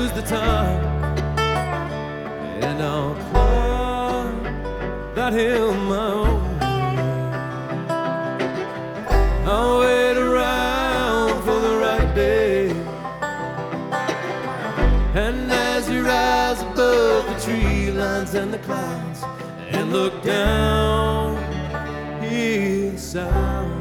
lose the time, and I'll climb that hill my own way. I'll wait around for the right day, and as you rise above the tree lines and the clouds and look down, hear the sound